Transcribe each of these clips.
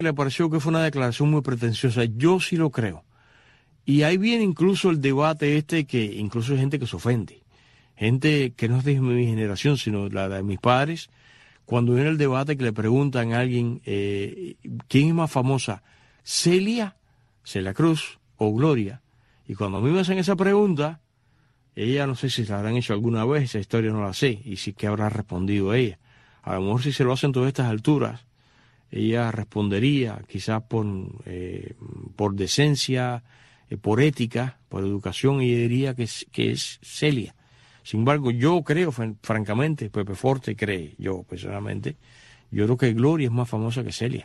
le pareció que fue una declaración muy pretenciosa. Yo sí lo creo. Y ahí viene incluso el debate que incluso hay gente que se ofende. Gente que no es de mi generación, sino la de mis padres. Cuando viene el debate que le preguntan a alguien, ¿quién es más famosa? ¿Celia Cruz o Gloria? Y cuando a mí me hacen esa pregunta, ella no sé si se la habrán hecho alguna vez, esa historia no la sé, y sí que habrá respondido ella. A lo mejor si se lo hacen todas estas alturas, ella respondería quizás por decencia, por ética, por educación, y diría que es Celia. Sin embargo, yo creo, francamente, Pepe Forte cree, yo personalmente, yo creo que Gloria es más famosa que Celia.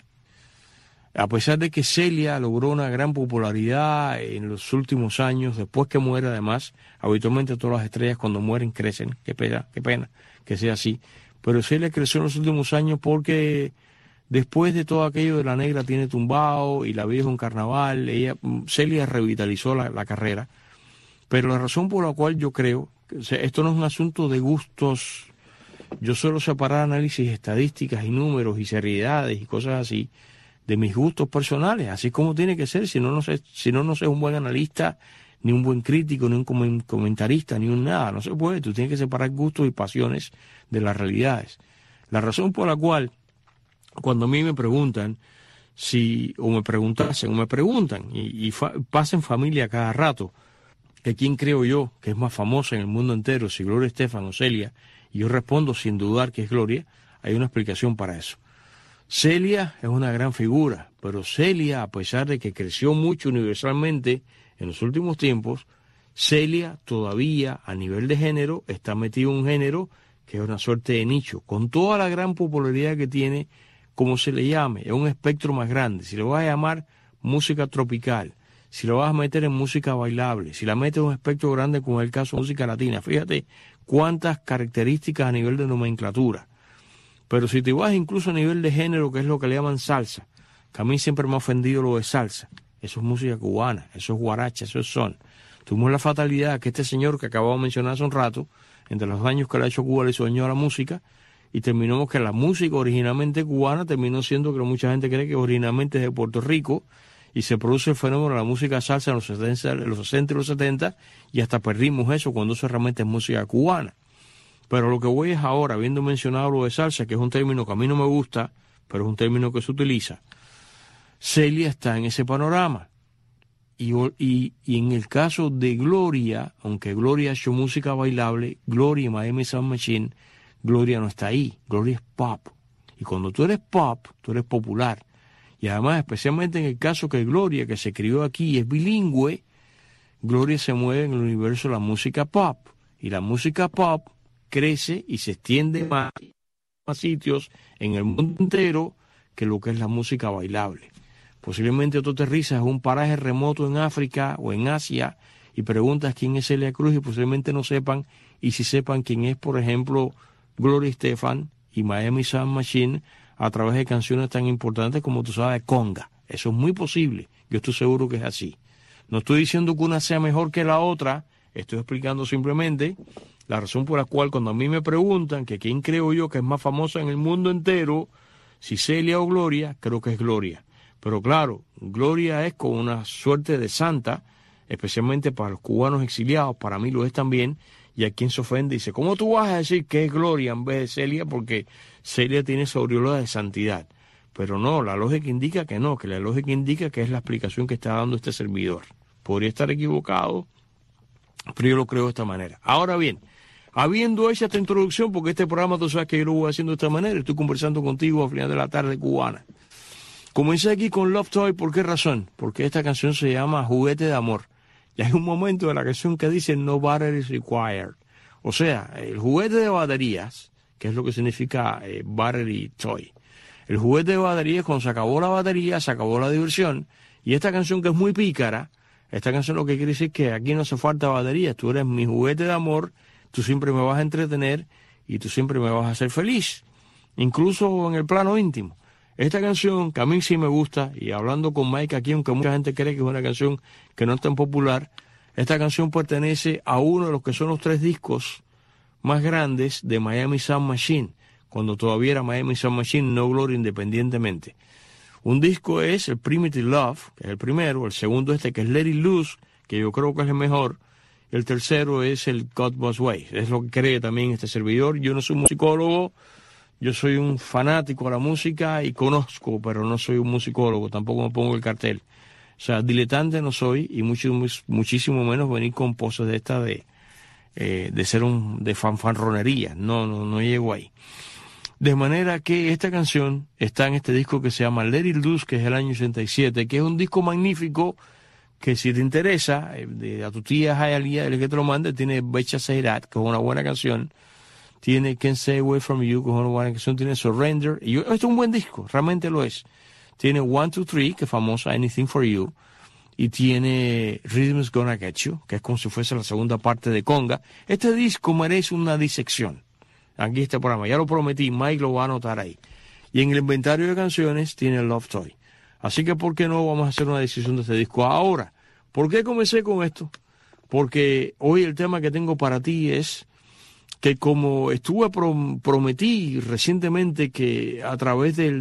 A pesar de que Celia logró una gran popularidad en los últimos años, después que muere además, habitualmente todas las estrellas cuando mueren crecen, qué pena que sea así, pero Celia creció en los últimos años porque después de todo aquello de La Negra tiene tumbado y La vida es un carnaval, Celia revitalizó la carrera, pero la razón por la cual yo creo, esto no es un asunto de gustos, yo suelo separar análisis, estadísticas y números y seriedades y cosas así, de mis gustos personales, así como tiene que ser, si no soy un buen analista, ni un buen crítico, ni un comentarista, ni un nada, no se puede, tú tienes que separar gustos y pasiones de las realidades. La razón por la cual, cuando a mí me preguntan, o me preguntan, y pasa en familia cada rato, que quién creo yo que es más famosa en el mundo entero, si Gloria Estefan o Celia, y yo respondo sin dudar que es Gloria, hay una explicación para eso. Celia es una gran figura, pero Celia, a pesar de que creció mucho universalmente en los últimos tiempos, Celia todavía a nivel de género está metido en un género que es una suerte de nicho, con toda la gran popularidad que tiene, como se le llame, es un espectro más grande. Si lo vas a llamar música tropical, si lo vas a meter en música bailable, si la metes en un espectro grande como es el caso de música latina, fíjate cuántas características a nivel de nomenclatura. Pero si te vas incluso a nivel de género, que es lo que le llaman salsa, que a mí siempre me ha ofendido lo de salsa, eso es música cubana, eso es guaracha, eso es son. Tuvimos la fatalidad que este señor que acabamos de mencionar hace un rato, entre los daños que le ha hecho Cuba, le hizo daño a la música, y terminamos que la música originalmente cubana terminó siendo que mucha gente cree que originalmente es de Puerto Rico, y se produce el fenómeno de la música salsa en los 60 y los 70, y hasta perdimos eso cuando eso realmente es música cubana. Pero lo que voy es ahora, habiendo mencionado lo de salsa, que es un término que a mí no me gusta, pero es un término que se utiliza, Celia está en ese panorama. Y en el caso de Gloria, aunque Gloria ha hecho música bailable, Gloria y Miami Sound Machine, Gloria no está ahí, Gloria es pop. Y cuando tú eres pop, tú eres popular. Y además, especialmente en el caso que Gloria, que se crió aquí y es bilingüe, Gloria se mueve en el universo de la música pop. Y la música pop crece y se extiende más sitios en el mundo entero que lo que es la música bailable. Posiblemente tú aterrizas en un paraje remoto en África o en Asia y preguntas quién es Celia Cruz y posiblemente no sepan, y si sepan quién es, por ejemplo, Gloria Estefan y Miami Sound Machine a través de canciones tan importantes como tú sabes, conga. Eso es muy posible, yo estoy seguro que es así. No estoy diciendo que una sea mejor que la otra, estoy explicando simplemente la razón por la cual cuando a mí me preguntan que quién creo yo que es más famosa en el mundo entero, si Celia o Gloria, creo que es Gloria. Pero claro, Gloria es como una suerte de santa, especialmente para los cubanos exiliados, para mí lo es también, y a quien se ofende dice, ¿cómo tú vas a decir que es Gloria en vez de Celia? Porque Celia tiene esa aureola de santidad. Pero no, la lógica indica que no, que la lógica indica que es la explicación que está dando este servidor. Podría estar equivocado, pero yo lo creo de esta manera. Ahora bien, habiendo hecho esta introducción, porque este programa tú sabes que yo lo voy haciendo de esta manera, estoy conversando contigo al final de la tarde cubana. Comencé aquí con Love Toy, ¿por qué razón? Porque esta canción se llama Juguete de Amor. Y hay un momento de la canción que dice No battery is required. O sea, el juguete de baterías, que es lo que significa battery toy. El juguete de baterías, cuando se acabó la batería, se acabó la diversión. Y esta canción que es muy pícara, esta canción lo que quiere decir es que aquí no hace falta baterías. Tú eres mi juguete de amor, tú siempre me vas a entretener y tú siempre me vas a hacer feliz. Incluso en el plano íntimo. Esta canción, que a mí sí me gusta, y hablando con Mike aquí, aunque mucha gente cree que es una canción que no es tan popular, esta canción pertenece a uno de los que son los 3 discos más grandes de Miami Sound Machine, cuando todavía era Miami Sound Machine, no Gloria independientemente. Un disco es el Primitive Love, que es el primero, el segundo que es Let It Loose, que yo creo que es el mejor, el tercero es el God Both Ways, es lo que cree también este servidor. Yo no soy musicólogo, yo soy un fanático de la música y conozco, pero no soy un musicólogo, tampoco me pongo el cartel. O sea, diletante no soy y muchísimo menos venir con poses de esta de ser de fanfarronería. No llego ahí. De manera que esta canción está en este disco que se llama Let It Loose, que es el año 87, que es un disco magnífico que si te interesa, a tu tía Hialeah, el que te lo mande, tiene Becha Seirat, que es una buena canción, tiene Can't Stay Away From You, que es una buena canción, tiene Surrender, y esto es un buen disco, realmente lo es. Tiene 1, 2, 3, que es famosa, Anything For You, y tiene Rhythm's Gonna Get You, que es como si fuese la segunda parte de Conga. Este disco merece una disección. Aquí este programa, ya lo prometí, Mike lo va a anotar ahí. Y en el inventario de canciones tiene Love Toy. Así que, ¿por qué no vamos a hacer una decisión de este disco ahora? ¿Por qué comencé con esto? Porque hoy el tema que tengo para ti es que como prometí recientemente que a través de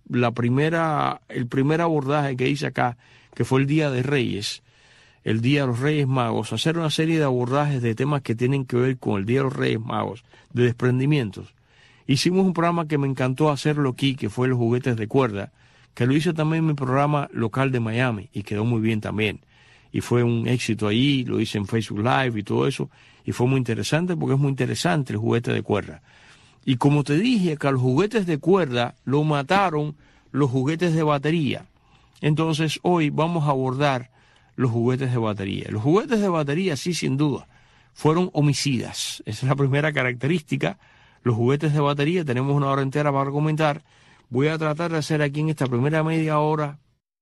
el primer abordaje que hice acá, que fue el Día de Reyes, el Día de los Reyes Magos, hacer una serie de abordajes de temas que tienen que ver con el Día de los Reyes Magos, de desprendimientos. Hicimos un programa que me encantó hacerlo aquí, que fue Los Juguetes de Cuerda, que lo hice también en mi programa local de Miami, y quedó muy bien también. Y fue un éxito allí, lo hice en Facebook Live y todo eso, y fue muy interesante porque es muy interesante el juguete de cuerda. Y como te dije, que a los juguetes de cuerda lo mataron los juguetes de batería. Entonces hoy vamos a abordar los juguetes de batería. Los juguetes de batería, sí, sin duda, fueron homicidas. Esa es la primera característica. Los juguetes de batería, tenemos una hora entera para comentar. Voy a tratar de hacer aquí en esta primera media hora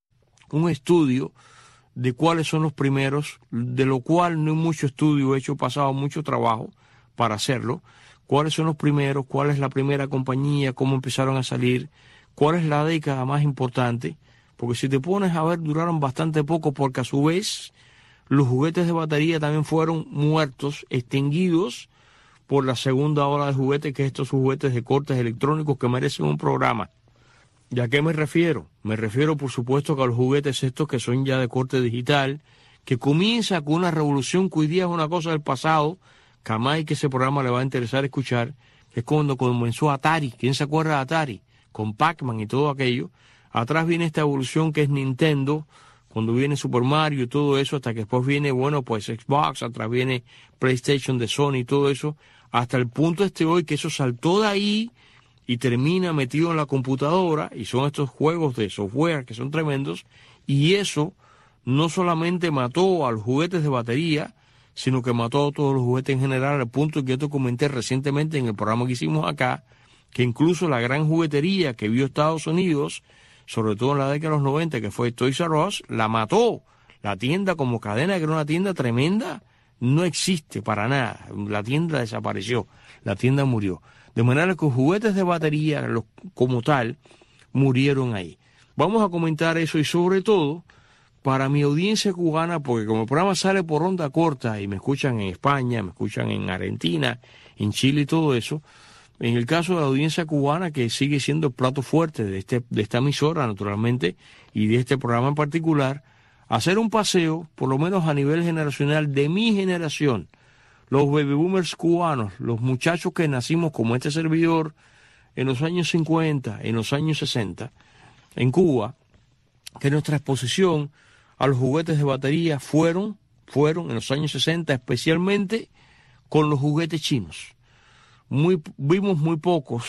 un estudio de cuáles son los primeros, de lo cual no hay mucho estudio hecho, pasado mucho trabajo para hacerlo. Cuáles son los primeros, cuál es la primera compañía, cómo empezaron a salir, cuál es la década más importante, porque si te pones a ver, duraron bastante poco, porque a su vez los juguetes de batería también fueron muertos, extinguidos por la segunda ola de juguetes, que estos juguetes de cortes electrónicos que merecen un programa. ¿Y a qué me refiero? Me refiero, por supuesto, que a los juguetes estos que son ya de corte digital, que comienza con una revolución que hoy día es una cosa del pasado, que a más que ese programa le va a interesar escuchar, que es cuando comenzó Atari. ¿Quién se acuerda de Atari? Con Pac-Man y todo aquello. Atrás viene esta evolución que es Nintendo, cuando viene Super Mario y todo eso, hasta que después viene, bueno, pues Xbox, atrás viene PlayStation de Sony y todo eso, hasta el punto hoy que eso saltó de ahí y termina metido en la computadora, y son estos juegos de software que son tremendos, y eso no solamente mató a los juguetes de batería, sino que mató a todos los juguetes en general, al punto que yo te comenté recientemente en el programa que hicimos acá, que incluso la gran juguetería que vio Estados Unidos, sobre todo en la década de los 90, que fue Toys R Us, la mató. La tienda como cadena, que era una tienda tremenda, no existe para nada. La tienda desapareció, la tienda murió. De manera que los juguetes de batería, como tal, murieron ahí. Vamos a comentar eso, y sobre todo, para mi audiencia cubana, porque como el programa sale por onda corta y me escuchan en España, me escuchan en Argentina, en Chile y todo eso, en el caso de la audiencia cubana, que sigue siendo el plato fuerte de esta emisora, naturalmente, y de este programa en particular, hacer un paseo, por lo menos a nivel generacional, de mi generación, los baby boomers cubanos, los muchachos que nacimos como este servidor en los años 50, en los años 60, en Cuba, que nuestra exposición a los juguetes de batería fueron en los años 60, especialmente con los juguetes chinos. Vimos muy pocos,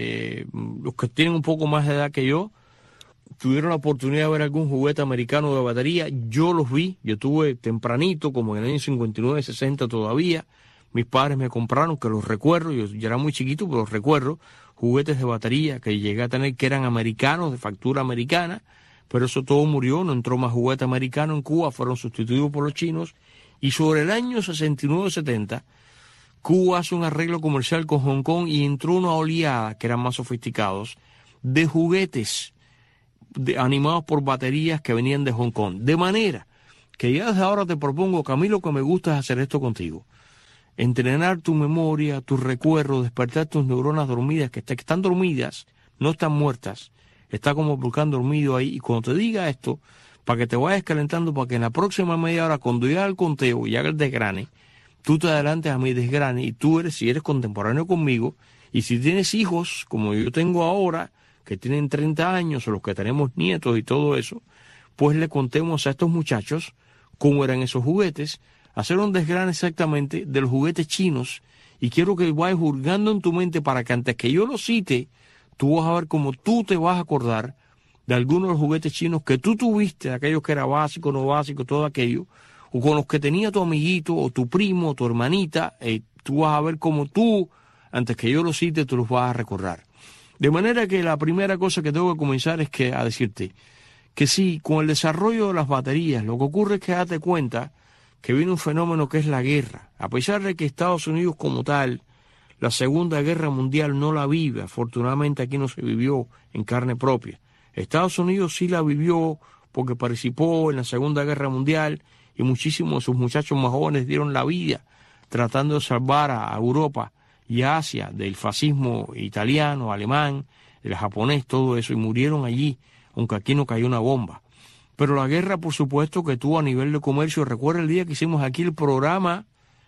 los que tienen un poco más de edad que yo, tuvieron la oportunidad de ver algún juguete americano de batería. Yo los vi, yo tuve tempranito, como en el año 59, 60 todavía. Mis padres me compraron, que los recuerdo, yo era muy chiquito, pero los recuerdo, juguetes de batería que llegué a tener, que eran americanos, de factura americana, pero eso todo murió, no entró más juguete americano en Cuba, fueron sustituidos por los chinos. Y sobre el año 69-70, Cuba hace un arreglo comercial con Hong Kong y entró una oleada, que eran más sofisticados, de juguetes animados por baterías que venían de Hong Kong. De manera que ya desde ahora te propongo, que a mí lo que me gusta es hacer esto contigo. Entrenar tu memoria, tus recuerdos, despertar tus neuronas dormidas, que están dormidas, no están muertas. está como volcán dormido ahí. Y cuando te diga esto, para que te vayas calentando, para que en la próxima media hora, cuando yo haga el conteo y haga el desgrane, tú te adelantes a mi desgrane y tú eres, si eres contemporáneo conmigo, y si tienes hijos, como yo tengo ahora, que tienen 30 años, o los que tenemos nietos y todo eso, pues le contemos a estos muchachos cómo eran esos juguetes, hacer un desgrane exactamente de los juguetes chinos, y quiero que vayas hurgando en tu mente para que antes que yo lo cite, tú vas a ver cómo tú te vas a acordar de algunos de los juguetes chinos que tú tuviste, aquellos que era básico, no básico, todo aquello, o con los que tenía tu amiguito, o tu primo, o tu hermanita, tú vas a ver cómo tú, antes que yo lo cite, tú los vas a recordar. De manera que la primera cosa que tengo que comenzar es a decirte que sí, con el desarrollo de las baterías, lo que ocurre es que date cuenta que viene un fenómeno que es la guerra. A pesar de que Estados Unidos como tal, la Segunda Guerra Mundial no la vive, afortunadamente aquí no se vivió en carne propia. Estados Unidos sí la vivió porque participó en la Segunda Guerra Mundial y muchísimos de sus muchachos más jóvenes dieron la vida tratando de salvar a Europa y a Asia del fascismo italiano, alemán, el japonés, todo eso, y murieron allí, aunque aquí no cayó una bomba. Pero la guerra, por supuesto, que tuvo a nivel de comercio. Recuerda el día que hicimos aquí el programa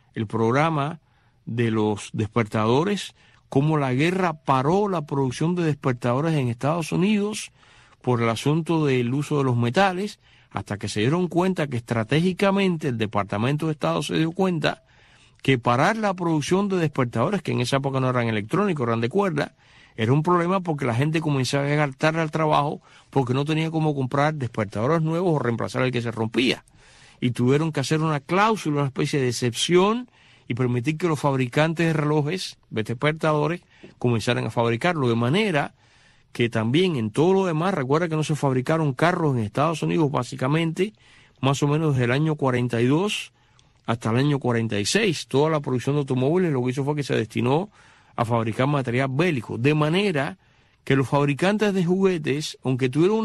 de los despertadores, cómo la guerra paró la producción de despertadores en Estados Unidos por el asunto del uso de los metales, hasta que se dieron cuenta que estratégicamente el Departamento de Estado se dio cuenta que parar la producción de despertadores, que en esa época no eran electrónicos, eran de cuerda, era un problema porque la gente comenzaba a llegar tarde al trabajo porque no tenía cómo comprar despertadores nuevos o reemplazar el que se rompía. Y tuvieron que hacer una cláusula, una especie de excepción y permitir que los fabricantes de relojes, de despertadores, comenzaran a fabricarlo. De manera que también en todo lo demás, recuerda que no se fabricaron carros en Estados Unidos básicamente, más o menos desde el año 42 hasta el año 46. Toda la producción de automóviles lo que hizo fue que se destinó a fabricar material bélico, de manera que los fabricantes de juguetes, aunque tuvieron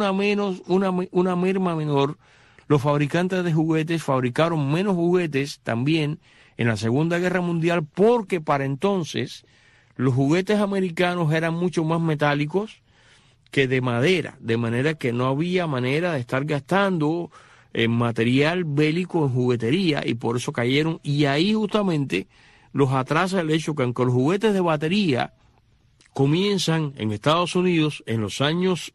una merma menor, los fabricantes de juguetes fabricaron menos juguetes también en la Segunda Guerra Mundial, porque para entonces los juguetes americanos eran mucho más metálicos que de madera, de manera que no había manera de estar gastando material bélico en juguetería, y por eso cayeron, y ahí justamente los atrasa el hecho que aunque los juguetes de batería comienzan en Estados Unidos en los años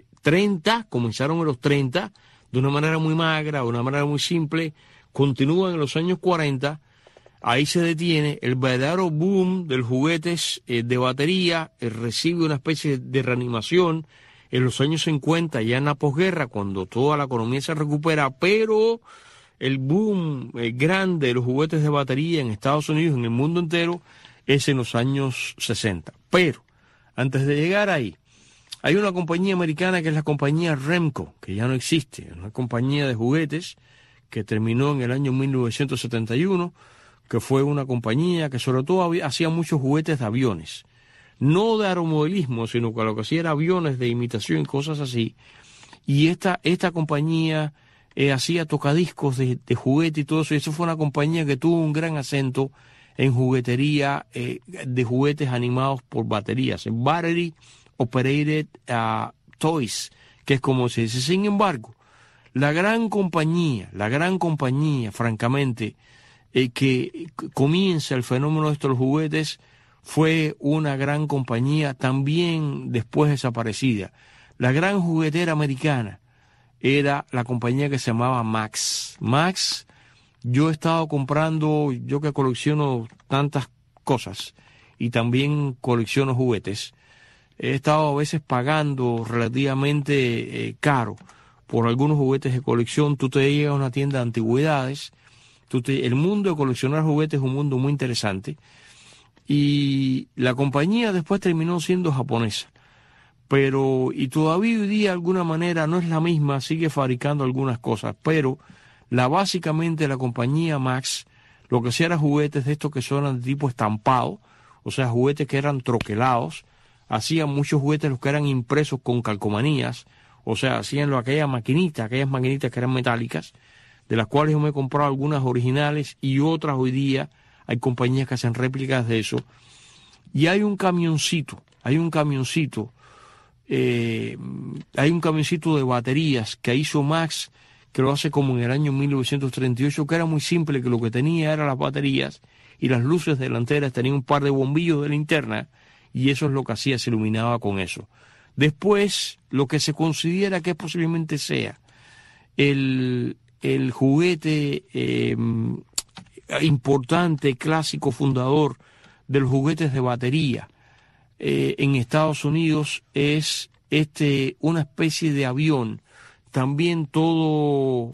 30, comenzaron en los 30 de una manera muy magra, de una manera muy simple, continúan en los años 40, ahí se detiene el verdadero boom de los juguetes de batería, recibe una especie de reanimación en los años 50, ya en la posguerra, cuando toda la economía se recupera, pero el boom grande de los juguetes de batería en Estados Unidos, en el mundo entero, es en los años 60. Pero, antes de llegar ahí, hay una compañía americana que es la compañía Remco, que ya no existe, una compañía de juguetes que terminó en el año 1971, que fue una compañía que sobre todo hacía muchos juguetes de aviones, no de aeromodelismo, sino que lo que hacía era aviones de imitación y cosas así. Y esta compañía hacía tocadiscos de juguete y todo eso, y eso fue una compañía que tuvo un gran acento en juguetería de juguetes animados por baterías, en Battery Operated Toys, que es como se dice. Sin embargo, la gran compañía, francamente, que comienza el fenómeno de estos juguetes, fue una gran compañía también después desaparecida. La gran juguetera americana era la compañía que se llamaba Max. Max, yo he estado comprando, yo que colecciono tantas cosas y también colecciono juguetes, he estado a veces pagando relativamente caro por algunos juguetes de colección. Tú te llegas a una tienda de antigüedades, el mundo de coleccionar juguetes es un mundo muy interesante, y la compañía después terminó siendo japonesa. Pero, y todavía hoy día de alguna manera no es la misma, sigue fabricando algunas cosas, pero básicamente la compañía Max lo que hacía era juguetes de estos que son de tipo estampado, o sea, juguetes que eran troquelados, hacían muchos juguetes los que eran impresos con calcomanías, o sea, hacían aquellas maquinitas que eran metálicas, de las cuales yo me he comprado algunas originales y otras hoy día hay compañías que hacen réplicas de eso. Y hay un camioncito hay un camioncito de baterías que hizo Max, que lo hace como en el año 1938, que era muy simple, que lo que tenía eran las baterías y las luces delanteras tenían un par de bombillos de linterna, y eso es lo que hacía, se iluminaba con eso. Después, lo que se considera que posiblemente sea el juguete importante, clásico, fundador de los juguetes de batería en Estados Unidos es una especie de avión, también todo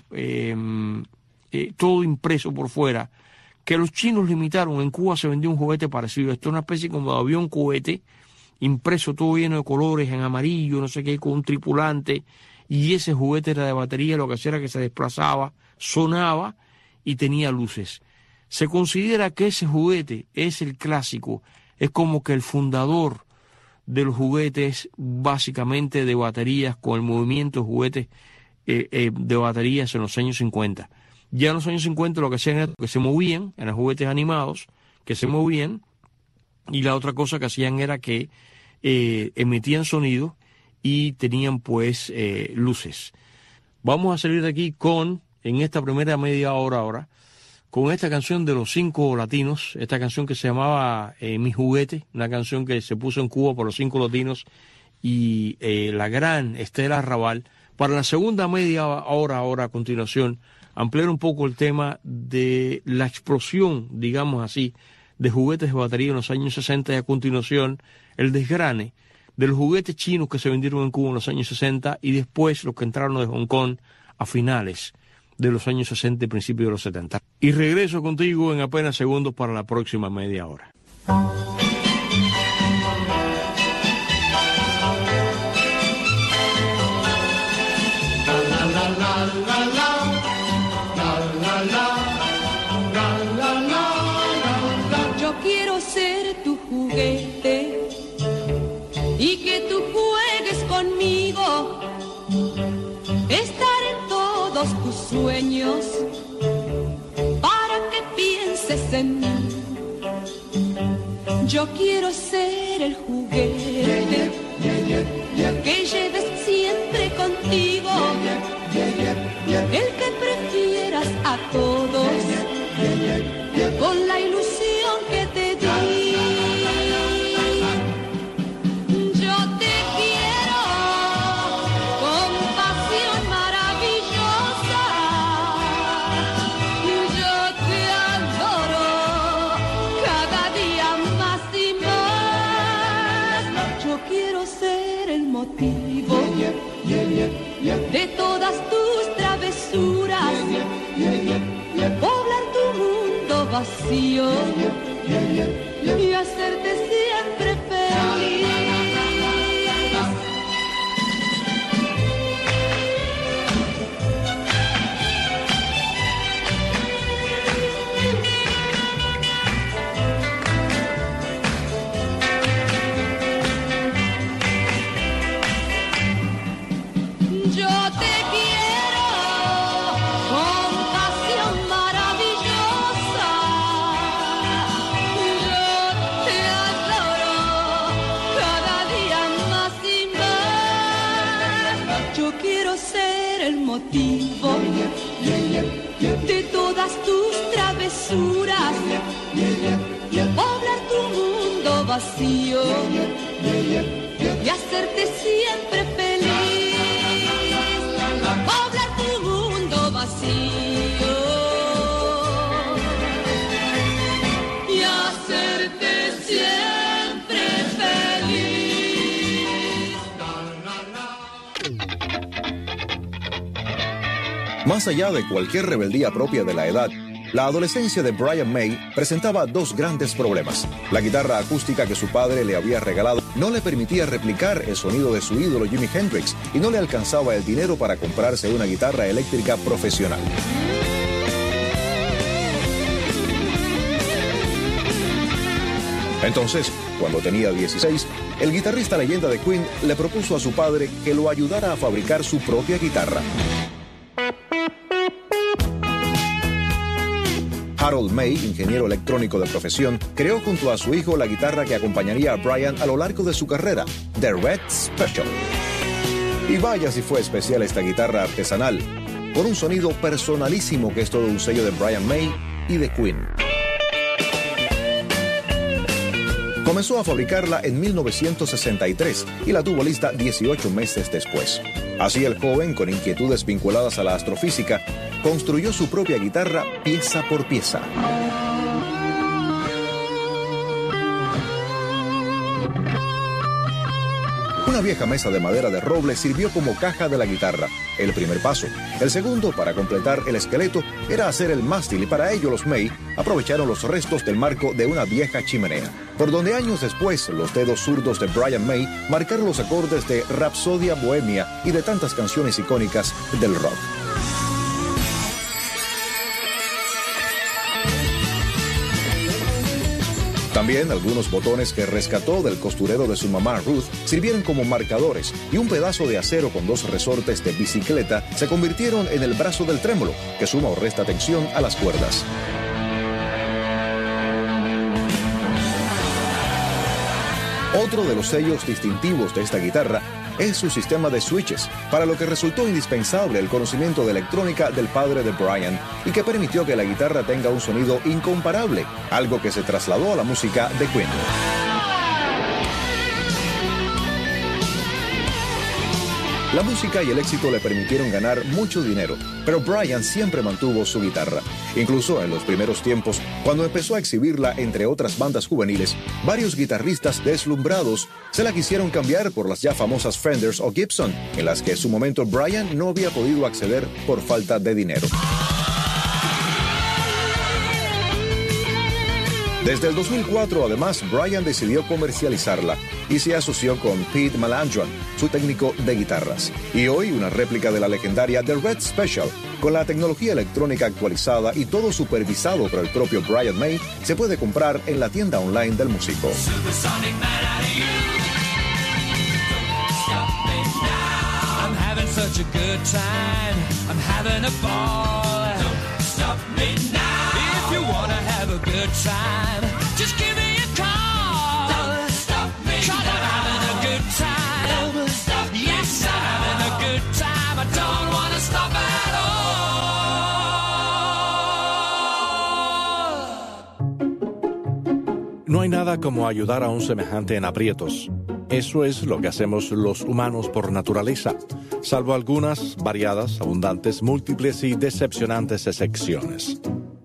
impreso por fuera, que los chinos limitaron. En Cuba se vendió un juguete parecido. Esto es una especie como de avión cohete, impreso todo lleno de colores, en amarillo, no sé qué, con un tripulante, y ese juguete era de batería. Lo que hacía era que se desplazaba, sonaba y tenía luces. Se considera que ese juguete es el clásico, es como que el fundador de los juguetes básicamente de baterías, con el movimiento de juguetes de baterías en los años 50. Ya en los años 50 lo que hacían era que se movían, eran juguetes animados que se movían, y la otra cosa que hacían era que emitían sonido y tenían pues luces. Vamos a salir de aquí en esta primera media hora ahora, con esta canción de los 5 latinos, esta canción que se llamaba Mi Juguete, una canción que se puso en Cuba por los 5 latinos y la gran Estela Raval. Para la segunda media hora ahora a continuación, ampliar un poco el tema de la explosión, digamos así, de juguetes de batería en los años 60, y a continuación el desgrane de los juguetes chinos que se vendieron en Cuba en los años 60 y después los que entraron de Hong Kong a finales de los años 60 y principios de los 70. Y regreso contigo en apenas segundos para la próxima media hora. Yo quiero ser tu juguete y que tú juegues conmigo, estar en todos tus sueños para que pienses en mí. Yo quiero ser el juguete que lleves siempre contigo, el que prefieras a todos, con la ilusión que te di. Yo te quiero con pasión maravillosa, yo te adoro cada día más y más. Yo quiero ser el motivo de todas tus travesuras, poblar tu mundo vacío y hacerte siempre feliz. Yo te quiero con pasión maravillosa, yo te adoro cada día más y más. Yo quiero ser el motivo de todas tus travesuras, poblar tu mundo vacío y hacerte siempre feliz. Poblar tu mundo vacío y hacerte siempre feliz. Más allá de cualquier rebeldía propia de la edad, la adolescencia de Brian May presentaba dos grandes problemas. La guitarra acústica que su padre le había regalado no le permitía replicar el sonido de su ídolo Jimi Hendrix y no le alcanzaba el dinero para comprarse una guitarra eléctrica profesional. Entonces, cuando tenía 16, el guitarrista leyenda de Queen le propuso a su padre que lo ayudara a fabricar su propia guitarra. Harold May, ingeniero electrónico de profesión, creó junto a su hijo la guitarra que acompañaría a Brian a lo largo de su carrera, The Red Special. Y vaya si fue especial esta guitarra artesanal, con un sonido personalísimo que es todo un sello de Brian May y de Queen. Comenzó a fabricarla en 1963 y la tuvo lista 18 meses después. Así el joven, con inquietudes vinculadas a la astrofísica, construyó su propia guitarra pieza por pieza. Una vieja mesa de madera de roble sirvió como caja de la guitarra, el primer paso. El segundo, para completar el esqueleto, era hacer el mástil y para ello los May aprovecharon los restos del marco de una vieja chimenea, por donde años después los dedos zurdos de Brian May marcaron los acordes de Rapsodia Bohemia y de tantas canciones icónicas del rock. También algunos botones que rescató del costurero de su mamá Ruth sirvieron como marcadores y un pedazo de acero con dos resortes de bicicleta se convirtieron en el brazo del trémolo, que suma o resta tensión a las cuerdas. Otro de los sellos distintivos de esta guitarra es su sistema de switches, para lo que resultó indispensable el conocimiento de electrónica del padre de Brian y que permitió que la guitarra tenga un sonido incomparable, algo que se trasladó a la música de Queen. La música y el éxito le permitieron ganar mucho dinero, pero Brian siempre mantuvo su guitarra. Incluso en los primeros tiempos, cuando empezó a exhibirla entre otras bandas juveniles, varios guitarristas deslumbrados se la quisieron cambiar por las ya famosas Fenders o Gibson, en las que en su momento Brian no había podido acceder por falta de dinero. Desde el 2004, además, Brian decidió comercializarla y se asoció con Pete Melandron, su técnico de guitarras. Y hoy, una réplica de la legendaria The Red Special, con la tecnología electrónica actualizada y todo supervisado por el propio Brian May, se puede comprar en la tienda online del músico. Good time, just give me a call. Don't stop me. Try to having a good time. Don't stop me. Yes, I'm having a good time. I don't want to stop at all. No hay nada como ayudar a un semejante en aprietos. Eso es lo que hacemos los humanos por naturaleza, salvo algunas variadas, abundantes, múltiples y decepcionantes excepciones.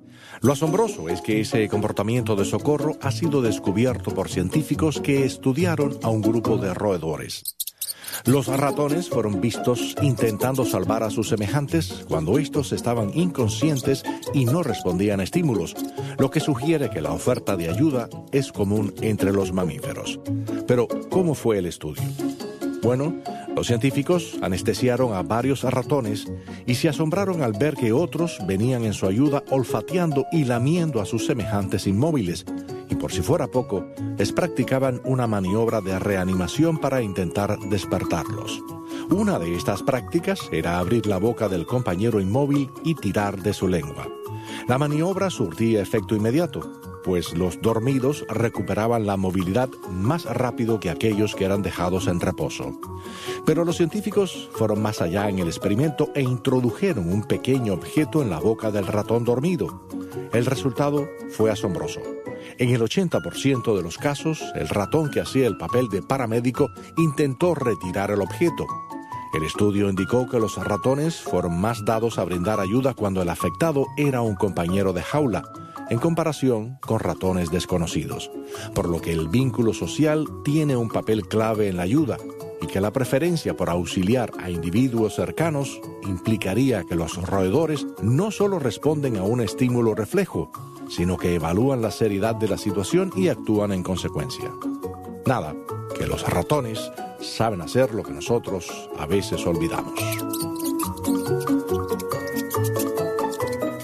Lo asombroso es que ese comportamiento de socorro ha sido descubierto por científicos que estudiaron a un grupo de roedores. Los ratones fueron vistos intentando salvar a sus semejantes cuando estos estaban inconscientes y no respondían a estímulos, lo que sugiere que la oferta de ayuda es común entre los mamíferos. Pero, ¿cómo fue el estudio? Bueno, los científicos anestesiaron a varios ratones y se asombraron al ver que otros venían en su ayuda olfateando y lamiendo a sus semejantes inmóviles, y por si fuera poco, les practicaban una maniobra de reanimación para intentar despertarlos. Una de estas prácticas era abrir la boca del compañero inmóvil y tirar de su lengua. La maniobra surtía efecto inmediato, pues los dormidos recuperaban la movilidad más rápido que aquellos que eran dejados en reposo. Pero los científicos fueron más allá en el experimento e introdujeron un pequeño objeto en la boca del ratón dormido. El resultado fue asombroso. En el 80% de los casos, el ratón que hacía el papel de paramédico intentó retirar el objeto. El estudio indicó que los ratones fueron más dados a brindar ayuda cuando el afectado era un compañero de jaula, en comparación con ratones desconocidos, por lo que el vínculo social tiene un papel clave en la ayuda y que la preferencia por auxiliar a individuos cercanos implicaría que los roedores no solo responden a un estímulo reflejo, sino que evalúan la seriedad de la situación y actúan en consecuencia. Nada, que los ratones saben hacer lo que nosotros a veces olvidamos.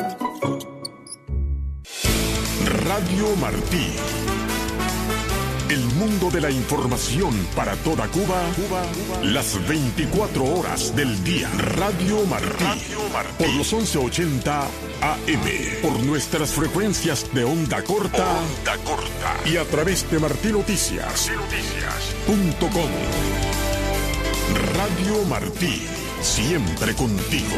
Radio Martí. El mundo de la información para toda Cuba, las 24 horas del día. Radio Martí. Por los 1180 AM. Por nuestras frecuencias de onda corta. Y a través de martinoticias.com. Radio Martí. Siempre contigo.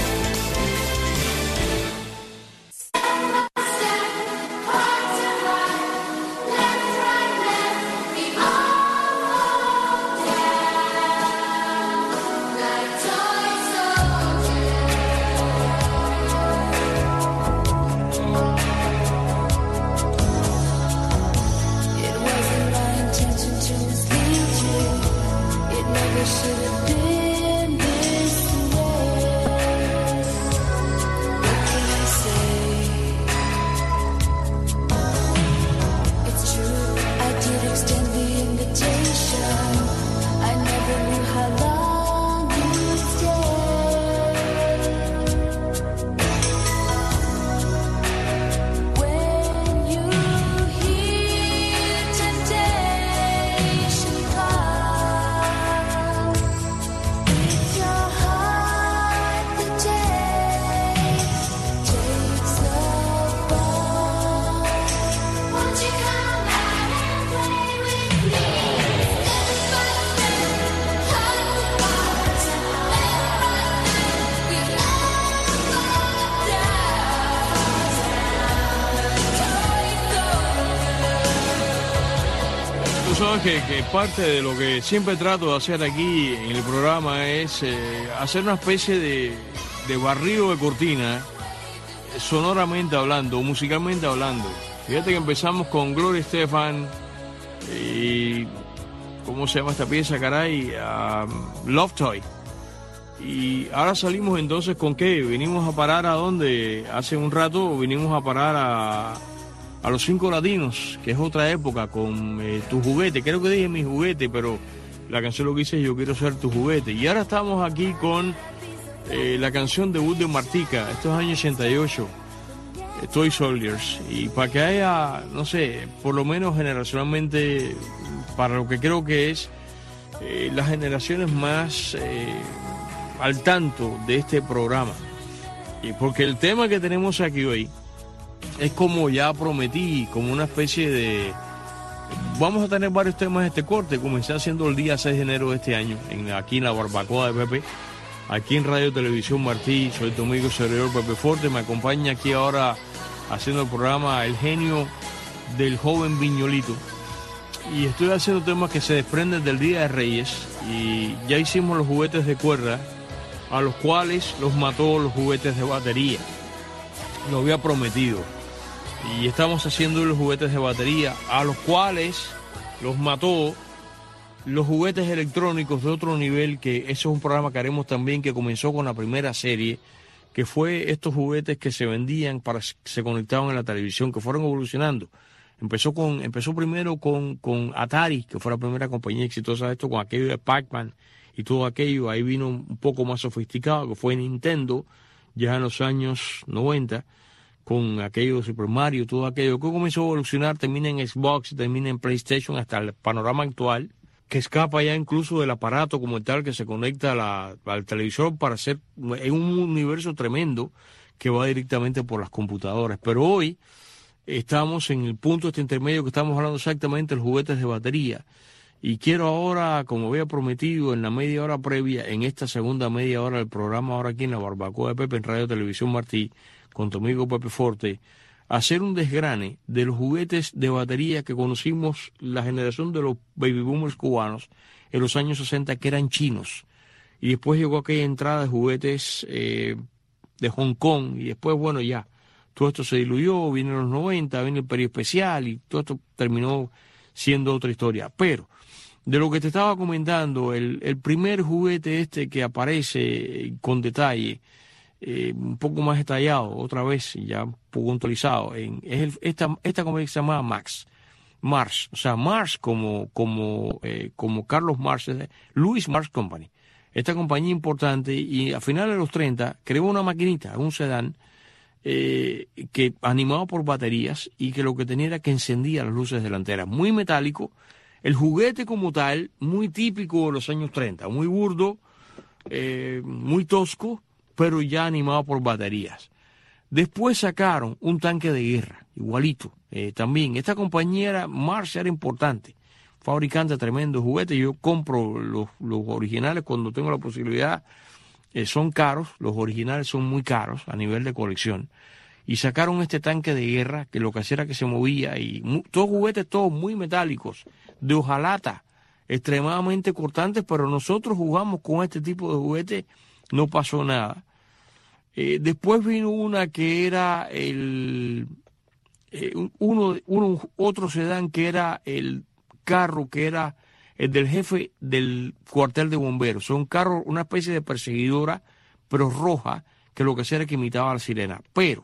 Que parte de lo que siempre trato de hacer aquí en el programa es hacer una especie de barrido de cortina, sonoramente hablando, musicalmente hablando. Fíjate que empezamos con Gloria Estefan y ¿cómo se llama esta pieza, caray? Love Toy. Y ahora salimos entonces con ¿qué? Vinimos a parar ¿a dónde? Hace un rato vinimos a parar a los 5 latinos, que es otra época, con Tu Juguete. Creo que dije Mi Juguete, pero la canción lo que dice Yo Quiero Ser Tu Juguete. Y ahora estamos aquí con la canción debut de Martica, estos años 88, Toy Soldiers. Y para que haya, no sé, por lo menos generacionalmente, para lo que creo que es las generaciones más al tanto de este programa. Y porque el tema que tenemos aquí hoy es, como ya prometí, como una especie de... Vamos a tener varios temas en este corte. Comencé haciendo el día 6 de enero de este año, aquí en la barbacoa de Pepe, aquí en Radio Televisión Martí. Soy tu amigo servidor Pepe Forte. Me acompaña aquí ahora haciendo el programa el genio del joven Viñolito. Y estoy haciendo temas que se desprenden del Día de Reyes. Y ya hicimos los juguetes de cuerda, a los cuales los mató los juguetes de batería. Lo había prometido. Y estamos haciendo los juguetes de batería, a los cuales los mató los juguetes electrónicos de otro nivel, que eso es un programa que haremos también, que comenzó con la primera serie, que fue estos juguetes que se vendían para se conectaban en la televisión, que fueron evolucionando. Empezó primero con Atari, que fue la primera compañía exitosa de esto, con aquello de Pac-Man y todo aquello. Ahí vino un poco más sofisticado, que fue Nintendo, ya en los años 90, con aquello de Super Mario, todo aquello que comenzó a evolucionar, termina en Xbox, termina en PlayStation, hasta el panorama actual, que escapa ya incluso del aparato como tal, que se conecta al televisor para hacer en un universo tremendo que va directamente por las computadoras. Pero hoy estamos en el punto intermedio que estamos hablando exactamente de los juguetes de batería. Y quiero ahora, como había prometido en la media hora previa, en esta segunda media hora del programa, ahora aquí en la barbacoa de Pepe, en Radio Televisión Martí, con tu amigo Pepe Forte, hacer un desgrane de los juguetes de batería que conocimos la generación de los baby boomers cubanos en los años 60, que eran chinos. Y después llegó aquella entrada de juguetes de Hong Kong, y después, bueno, ya, todo esto se diluyó, viene los 90, viene el periodo especial, y todo esto terminó siendo otra historia. Pero, de lo que te estaba comentando, el primer juguete este que aparece con detalle, un poco más detallado, otra vez, ya un poco actualizado, es esta compañía que se llama Mars, o sea, Mars como Carlos Mars, Louis Mars Company. Esta compañía importante, y a finales de los 30 creó una maquinita, un sedán, que animado por baterías y que lo que tenía era que encendía las luces delanteras. Muy metálico. El juguete como tal, muy típico de los años 30, muy burdo, muy tosco, pero ya animado por baterías. Después sacaron un tanque de guerra, igualito. También, esta compañía Marshall era importante, fabricante de tremendos juguetes. Yo compro los originales cuando tengo la posibilidad. Son caros, los originales son muy caros a nivel de colección. Y sacaron este tanque de guerra que lo que hacía era que se movía y todos juguetes, todos muy metálicos, de hojalata, extremadamente cortantes, pero nosotros jugamos con este tipo de juguetes, no pasó nada. Después vino una que era otro sedán que era el carro que era el del jefe del cuartel de bomberos. Son carros, una especie de perseguidora, pero roja, que lo que hacía era que imitaba a la sirena. Pero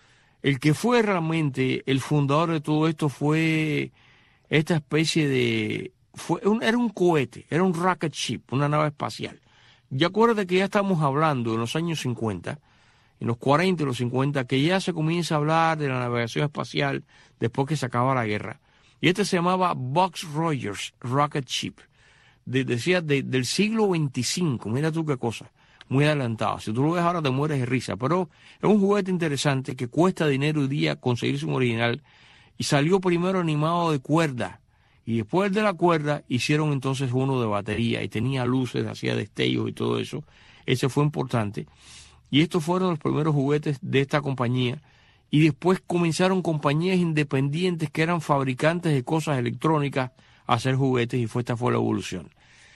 el que fue realmente el fundador de todo esto fue esta especie de... era un cohete, era un rocket ship, una nave espacial. Ya acuérdate que ya estamos hablando en los años 50, en los 40 y los 50, que ya se comienza a hablar de la navegación espacial después que se acaba la guerra. Y este se llamaba Buck Rogers Rocket Ship. Decía del siglo 25, mira tú qué cosa, muy adelantado. Si tú lo ves ahora te mueres de risa, pero es un juguete interesante que cuesta dinero hoy día conseguirse un original. Y salió primero animado de cuerda. Y después de la cuerda hicieron entonces uno de batería y tenía luces, hacía destellos y todo eso. Ese fue importante. Y estos fueron los primeros juguetes de esta compañía. Y después comenzaron compañías independientes que eran fabricantes de cosas electrónicas a hacer juguetes y esta fue la evolución.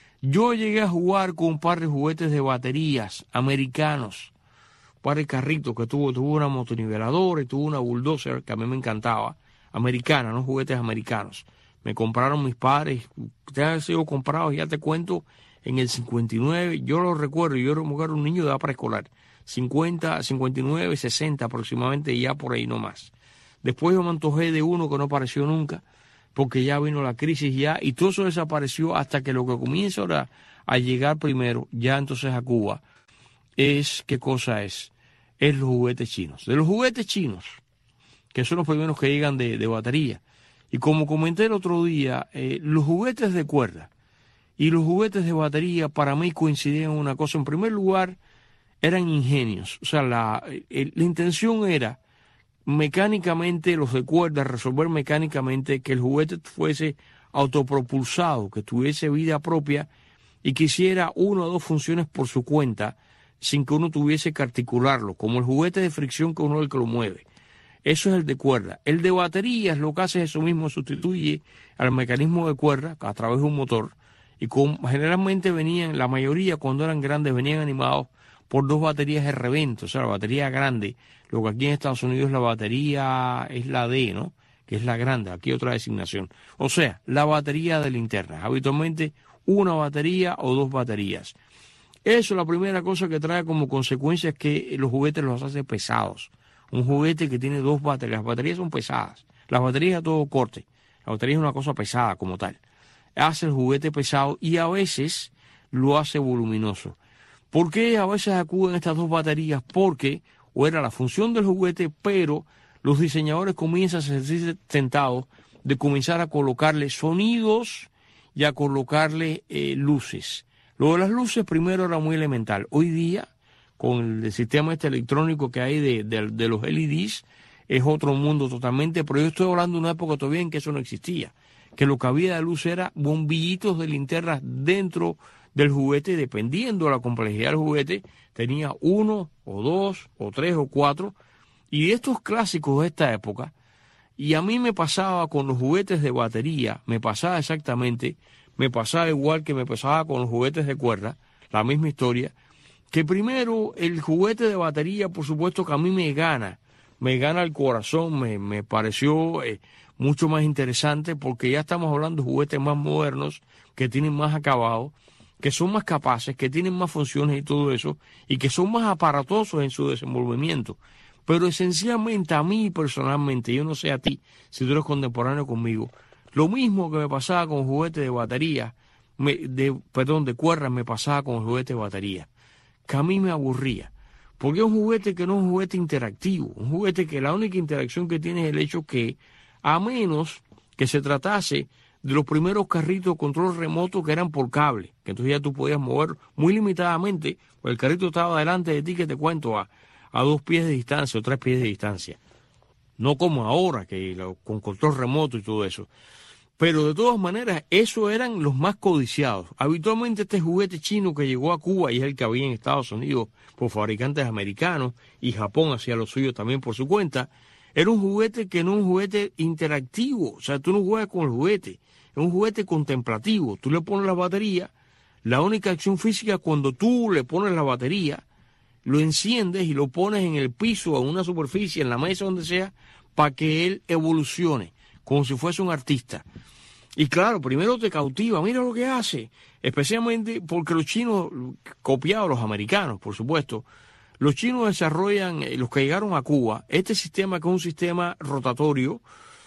Yo llegué a jugar con un par de juguetes de baterías americanos, un par de carritos que tuvo una motoniveladora y tuvo una bulldozer que a mí me encantaba, americana, no juguetes americanos. Me compraron mis padres, ya han sido comprados, ya te cuento, en el 59, yo lo recuerdo, yo era un niño de edad preescolar. 50, 59, 60 aproximadamente, ya por ahí no más. Después yo me antojé de uno que no apareció nunca, porque ya vino la crisis ya, y todo eso desapareció hasta que lo que comienza ahora a llegar primero, ya entonces a Cuba, es, ¿qué cosa es? Es los juguetes chinos. De los juguetes chinos, que son los primeros que llegan de batería. Y como comenté el otro día, los juguetes de cuerda y los juguetes de batería para mí coincidían en una cosa. En primer lugar, eran ingenios, o sea, la intención era mecánicamente, los de cuerda, resolver mecánicamente que el juguete fuese autopropulsado, que tuviese vida propia y que hiciera una o dos funciones por su cuenta sin que uno tuviese que articularlo, como el juguete de fricción que uno es el que lo mueve. Eso es el de cuerda. El de baterías lo que hace es eso mismo, sustituye al mecanismo de cuerda a través de un motor y generalmente venían, la mayoría cuando eran grandes venían animados por dos baterías de revento, o sea, la batería grande, lo que aquí en Estados Unidos la batería es la D, ¿no? Que es la grande, aquí otra designación. O sea, la batería de linterna, habitualmente una batería o dos baterías. Eso es la primera cosa que trae como consecuencia, es que los juguetes los hace pesados. Un juguete que tiene dos baterías, las baterías son pesadas, las baterías a todo corte, la batería es una cosa pesada como tal. Hace el juguete pesado y a veces lo hace voluminoso. ¿Por qué a veces acuden estas dos baterías? Porque o era la función del juguete, pero los diseñadores comienzan a sentirse tentados de comenzar a colocarle sonidos y a colocarle luces. Lo de las luces primero era muy elemental. Hoy día, con el sistema electrónico que hay de los LEDs, es otro mundo totalmente, pero yo estoy hablando de una época todavía en que eso no existía, que lo que había de luz era bombillitos de linternas dentro del juguete, dependiendo de la complejidad del juguete, tenía uno, o dos, o tres, o cuatro, y de estos clásicos de esta época, y a mí me pasaba con los juguetes de batería, me pasaba igual que me pasaba con los juguetes de cuerda, la misma historia, que primero el juguete de batería, por supuesto que a mí me gana el corazón, me pareció mucho más interesante, porque ya estamos hablando de juguetes más modernos, que tienen más acabado, que son más capaces, que tienen más funciones y todo eso, y que son más aparatosos en su desenvolvimiento. Pero esencialmente a mí personalmente, yo no sé a ti, si tú eres contemporáneo conmigo, lo mismo que me pasaba con juguetes de batería, de cuerdas, me pasaba con juguetes de batería, que a mí me aburría, porque es un juguete que no es un juguete interactivo, un juguete que la única interacción que tiene es el hecho que, a menos que se tratase de los primeros carritos de control remoto que eran por cable, que entonces ya tú podías mover muy limitadamente, pues el carrito estaba delante de ti, que te cuento, a 2 pies de distancia o 3 pies de distancia. No como ahora, con control remoto y todo eso. Pero de todas maneras, esos eran los más codiciados. Habitualmente este juguete chino que llegó a Cuba, y es el que había en Estados Unidos por fabricantes americanos, y Japón hacía lo suyo también por su cuenta, era un juguete que no es un juguete interactivo. O sea, tú no juegas con el juguete, es un juguete contemplativo. Tú le pones la batería, la única acción física es cuando tú le pones la batería, lo enciendes y lo pones en el piso o en una superficie, en la mesa, donde sea, para que él evolucione, como si fuese un artista. Y claro, primero te cautiva, mira lo que hace, especialmente porque los chinos, copiados a los americanos, por supuesto, los chinos desarrollan, los que llegaron a Cuba, este sistema que es un sistema rotatorio,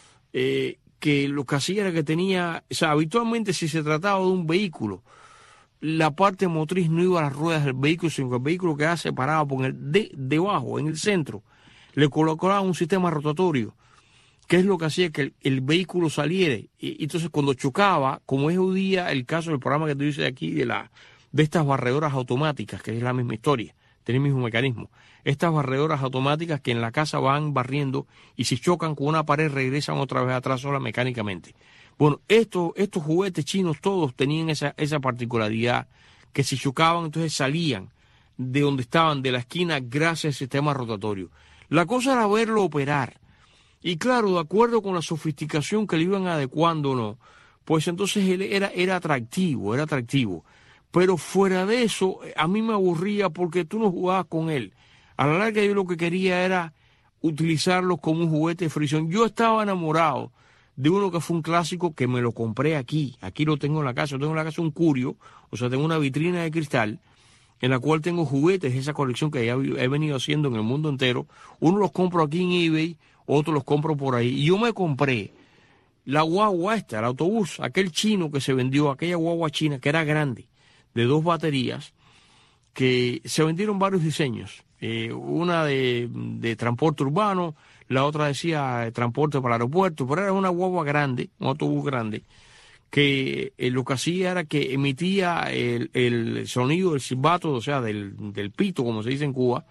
que lo que hacía era que tenía, o sea, habitualmente si se trataba de un vehículo, la parte motriz no iba a las ruedas del vehículo, sino que el vehículo quedaba separado por debajo, en el centro, le colocaban un sistema rotatorio, que es lo que hacía que el vehículo saliera. Y entonces cuando chocaba, como es hoy día el caso del programa que tú dices aquí, de estas barredoras automáticas, que es la misma historia, tiene el mismo mecanismo, estas barredoras automáticas que en la casa van barriendo y si chocan con una pared regresan otra vez atrás sola mecánicamente. Bueno, estos juguetes chinos todos tenían esa particularidad, que si chocaban entonces salían de donde estaban, de la esquina, gracias al sistema rotatorio. La cosa era verlo operar. Y claro, de acuerdo con la sofisticación que le iban adecuando, ¿no? Pues entonces él era atractivo. Pero fuera de eso, a mí me aburría porque tú no jugabas con él. A la larga yo lo que quería era utilizarlo como un juguete de fricción. Yo estaba enamorado de uno que fue un clásico que me lo compré aquí. Aquí lo tengo en la casa. Yo tengo en la casa un curio, o sea, tengo una vitrina de cristal en la cual tengo juguetes, esa colección que ya he venido haciendo en el mundo entero. Uno los compro aquí en eBay, otros los compro por ahí. Y yo me compré la guagua esta, el autobús, aquel chino que se vendió, aquella guagua china que era grande, de 2 baterías, que se vendieron varios diseños. Una de transporte urbano, la otra decía transporte para el aeropuerto, pero era una guagua grande, un autobús grande, que lo que hacía era que emitía el sonido del silbato, o sea, del pito, como se dice en Cuba,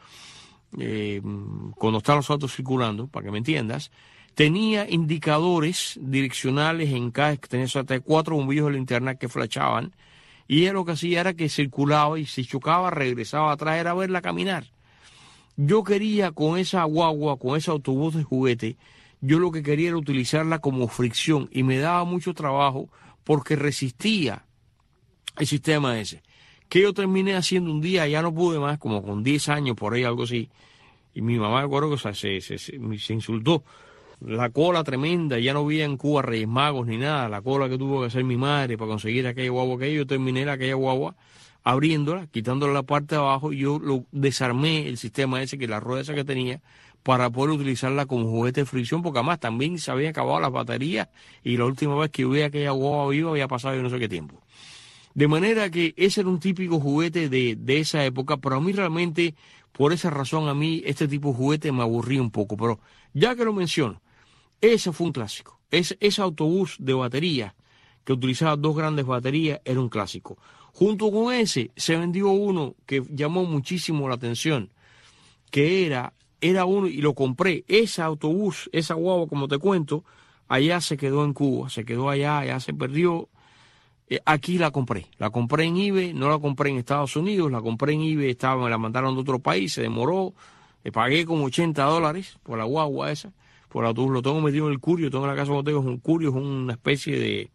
cuando están los autos circulando, para que me entiendas. Tenía indicadores direccionales en cada, tenía hasta 4 bombillos de linterna que flashaban, y él lo que hacía era que circulaba y si chocaba regresaba atrás, era verla caminar. Yo quería con esa guagua, con ese autobús de juguete, yo lo que quería era utilizarla como fricción y me daba mucho trabajo porque resistía el sistema ese. Que yo terminé haciendo un día, ya no pude más, como con 10 años por ahí, algo así, y mi mamá, me acuerdo que se insultó. La cola tremenda, ya no había en Cuba Reyes Magos ni nada, la cola que tuvo que hacer mi madre para conseguir aquella guagua que yo terminé aquella guagua abriéndola, quitándole la parte de abajo, y yo lo desarmé el sistema ese, que la rueda esa que tenía, para poder utilizarla como juguete de fricción, porque además también se habían acabado las baterías y la última vez que vi aquella guagua viva había pasado yo no sé qué tiempo. De manera que ese era un típico juguete de esa época, pero a mí realmente, por esa razón, a mí este tipo de juguete me aburría un poco. Pero ya que lo menciono, ese fue un clásico. Ese autobús de batería, que utilizaba 2 grandes baterías, era un clásico. Junto con ese se vendió uno que llamó muchísimo la atención, que era uno, y lo compré. Ese autobús, esa guagua, como te cuento, allá se quedó en Cuba, se quedó allá se perdió. Aquí la compré en eBay, no la compré en Estados Unidos, la compré en eBay, me la mandaron de otro país, se demoró, pagué como $80 por la guagua esa, por el autobús. Lo tengo metido en el curio, tengo en la casa donde tengo, es un curio, es una especie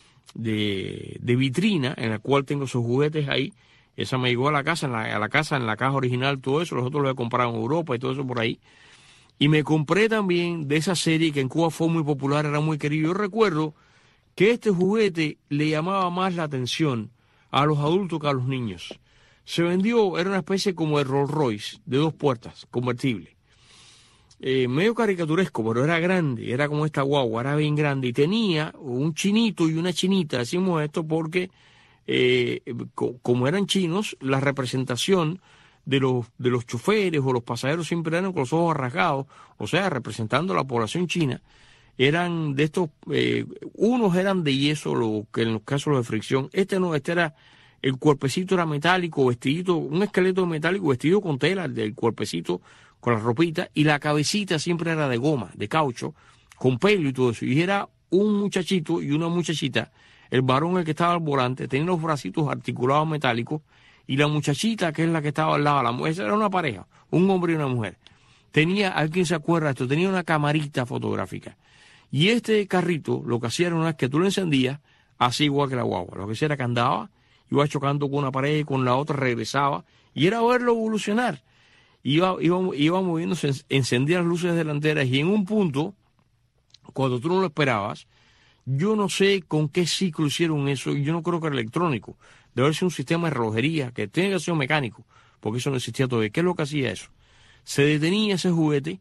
de vitrina en la cual tengo esos juguetes ahí. Esa me llegó a la casa, en la caja original, todo eso. Los otros los he comprado en Europa y todo eso por ahí. Y me compré también de esa serie que en Cuba fue muy popular, era muy querido. Yo recuerdo que este juguete le llamaba más la atención a los adultos que a los niños. Se vendió, era una especie como de Rolls Royce, de 2 puertas, convertible. Medio caricaturesco, pero era grande, era como esta guagua, era bien grande. Y tenía un chinito y una chinita, decimos esto porque como eran chinos, la representación de los choferes o los pasajeros siempre eran con los ojos rasgados, o sea, representando a la población china. Eran de estos, unos eran de yeso, que en los casos de fricción. Este no, este era, el cuerpecito era metálico, vestidito, un esqueleto metálico vestido con tela, del cuerpecito, con la ropita, y la cabecita siempre era de goma, de caucho, con pelo y todo eso. Y era un muchachito y una muchachita, el varón el que estaba al volante, tenía los bracitos articulados metálicos, y la muchachita, que es la que estaba al lado de la mujer, era una pareja, un hombre y una mujer. Tenía, ¿alguien se acuerda de esto? Tenía una camarita fotográfica. Y este carrito, lo que hacía era una vez que tú lo encendías, así igual que la guagua. Lo que hacía era que andaba, iba chocando con una pared y con la otra regresaba, y era verlo evolucionar. Iba moviéndose, encendía las luces delanteras, y en un punto, cuando tú no lo esperabas, yo no sé con qué ciclo hicieron eso, y yo no creo que era electrónico. Debe haber sido un sistema de relojería, que tiene que ser mecánico, porque eso no existía todavía. ¿Qué es lo que hacía eso? Se detenía ese juguete,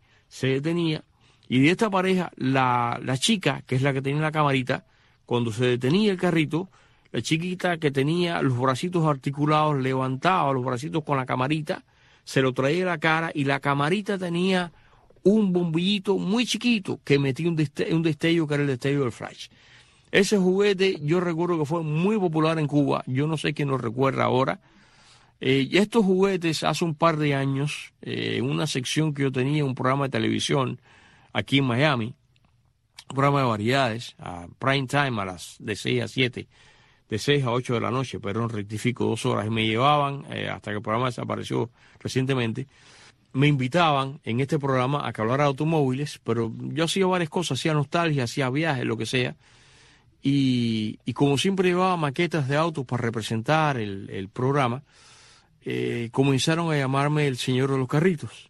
y de esta pareja, la chica, que es la que tenía la camarita, cuando se detenía el carrito, la chiquita que tenía los bracitos articulados, levantaba los bracitos con la camarita, se lo traía a la cara, y la camarita tenía un bombillito muy chiquito que metía un destello que era el destello del flash. Ese juguete yo recuerdo que fue muy popular en Cuba, yo no sé quién lo recuerda ahora. Y estos juguetes hace un par de años, en una sección que yo tenía, un programa de televisión aquí en Miami, un programa de variedades, a prime time de 6 a 7, de 6 a 8 de la noche, perdón, rectifico, 2 horas, y me llevaban, hasta que el programa desapareció recientemente, me invitaban en este programa a que hablara de automóviles, pero yo hacía varias cosas, hacía nostalgia, hacía viajes, lo que sea, y como siempre llevaba maquetas de autos para representar el programa, comenzaron a llamarme el señor de los carritos,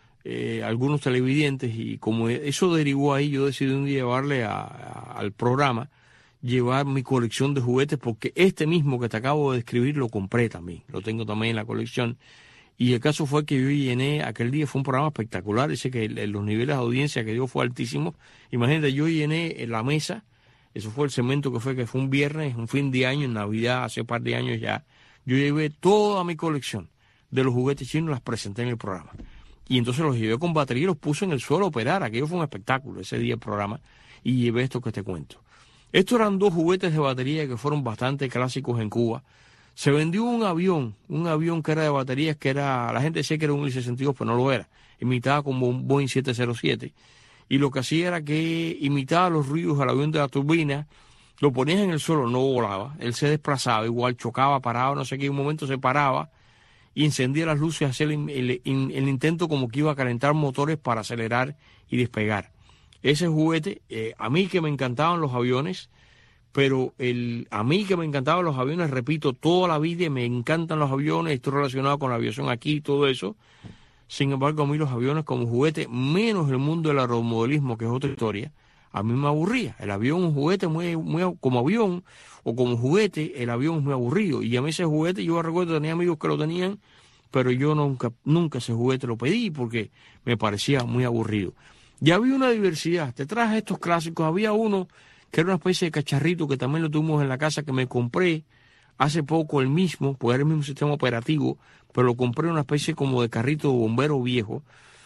algunos televidentes, y como eso derivó ahí, yo decidí un día llevarle al programa, llevar mi colección de juguetes, porque este mismo que te acabo de describir lo compré también, lo tengo también en la colección. Y el caso fue que yo llené, aquel día fue un programa espectacular, dice que los niveles de audiencia que dio fue altísimo. Imagínate, yo llené la mesa, eso fue el segmento que fue un viernes, un fin de año, en Navidad, hace un par de años ya. Yo llevé toda mi colección de los juguetes chinos, las presenté en el programa. Y entonces los llevé con batería y los puse en el suelo a operar. Aquello fue un espectáculo ese día el programa, y llevé esto que te cuento. Estos eran 2 juguetes de batería que fueron bastante clásicos en Cuba. Se vendió un avión que era de baterías, que era, la gente decía que era un Il-62, pero no lo era. Imitaba como un Boeing 707. Y lo que hacía era que imitaba los ruidos al avión de la turbina, lo ponías en el suelo, no volaba, él se desplazaba, igual chocaba, paraba, no sé qué, en un momento se paraba y encendía las luces, hacía el intento como que iba a calentar motores para acelerar y despegar. Ese juguete, a mí que me encantaban los aviones, pero a mí que me encantaban los aviones, repito, toda la vida me encantan los aviones, estoy relacionado con la aviación aquí y todo eso. Sin embargo, a mí los aviones como juguete, menos el mundo del aeromodelismo, que es otra historia, a mí me aburría. El avión, un juguete muy como avión o como juguete, el avión es muy aburrido. Y a mí ese juguete, yo recuerdo, tenía amigos que lo tenían, pero yo nunca ese juguete lo pedí porque me parecía muy aburrido. Y había una diversidad. Detrás de estos clásicos había uno que era una especie de cacharrito que también lo tuvimos en la casa, que me compré hace poco el mismo, porque era el mismo sistema operativo, pero lo compré una especie como de carrito de bombero viejo,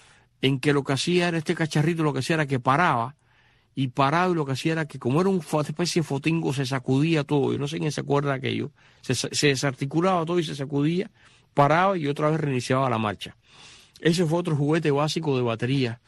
en que lo que hacía era este cacharrito, lo que hacía era que paraba, y lo que hacía era que como era una especie de fotingo, se sacudía todo. Yo no sé quién se acuerda de aquello. Se desarticulaba todo y se sacudía, paraba y otra vez reiniciaba la marcha. Ese fue otro juguete básico de batería.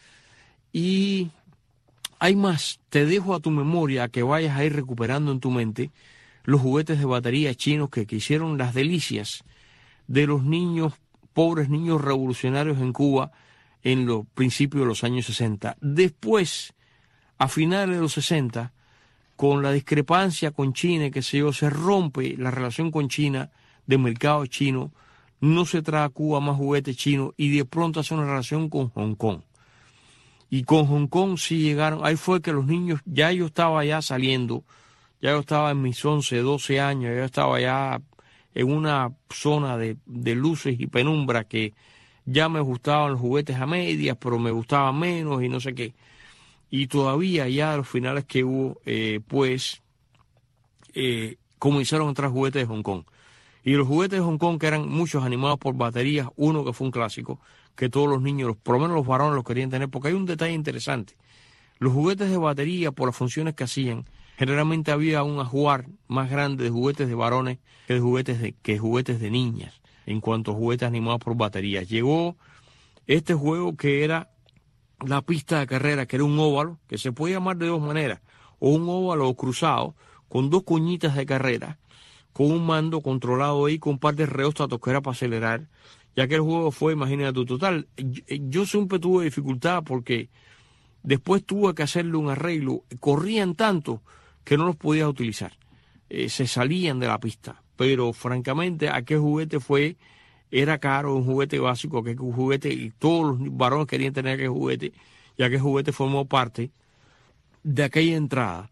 Y hay más. Te dejo a tu memoria, que vayas a ir recuperando en tu mente los juguetes de batería chinos que hicieron las delicias de los niños, pobres niños revolucionarios en Cuba en los principios de los años 60. Después, a finales de los 60, con la discrepancia con China, que se rompe la relación con China, del mercado chino, no se trae a Cuba más juguetes chinos, y de pronto hace una relación con Hong Kong. Y con Hong Kong sí llegaron, ahí fue que los niños, ya yo estaba ya saliendo, ya yo estaba en mis 11, 12 años, ya yo estaba ya en una zona de luces y penumbra, que ya me gustaban los juguetes a medias, pero me gustaban menos y no sé qué. Y todavía ya a los finales que hubo, comenzaron a entrar juguetes de Hong Kong. Y los juguetes de Hong Kong, que eran muchos animados por baterías, uno que fue un clásico, que todos los niños, por lo menos los varones, los querían tener, porque hay un detalle interesante. Los juguetes de batería, por las funciones que hacían, generalmente había un ajuar más grande de juguetes de varones que juguetes de niñas, en cuanto a juguetes animados por baterías. Llegó este juego que era la pista de carrera, que era un óvalo, que se puede llamar de dos maneras, o un óvalo cruzado, con dos cuñitas de carrera, con un mando controlado ahí, con un par de reóstatos que era para acelerar. Ya que el juego fue, imagínate tú, total, yo siempre tuve dificultad porque después tuve que hacerle un arreglo, corrían tanto que no los podía utilizar, se salían de la pista, pero francamente aquel juguete era caro, un juguete básico, aquel juguete, y todos los varones querían tener aquel juguete, y aquel juguete formó parte de aquella entrada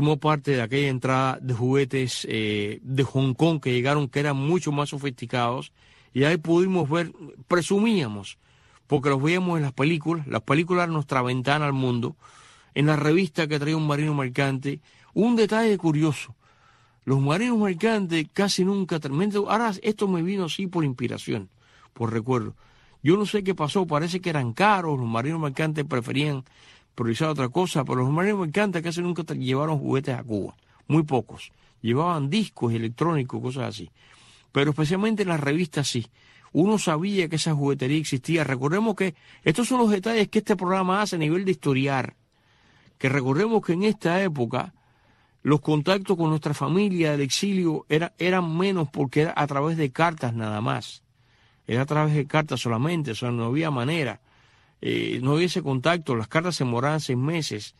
de juguetes de Hong Kong que llegaron, que eran mucho más sofisticados, y ahí pudimos ver, presumíamos, porque los veíamos en las películas eran nuestra ventana al mundo, en la revista que traía un marino mercante. Un detalle curioso, los marinos mercantes casi nunca terminan. Ahora esto me vino así por inspiración, por recuerdo. Yo no sé qué pasó, parece que eran caros, los marinos mercantes preferían priorizar otra cosa, pero los marinos mercantes casi nunca llevaron juguetes a Cuba, muy pocos. Llevaban discos electrónicos, cosas así. Pero especialmente en las revistas sí. Uno sabía que esa juguetería existía. Recordemos que estos son los detalles que este programa hace a nivel de historiar. Que recordemos que en esta época los contactos con nuestra familia del exilio eran menos, porque era a través de cartas nada más. Era a través de cartas solamente, o sea, no había manera. No había ese contacto, las cartas se demoraban 6 meses.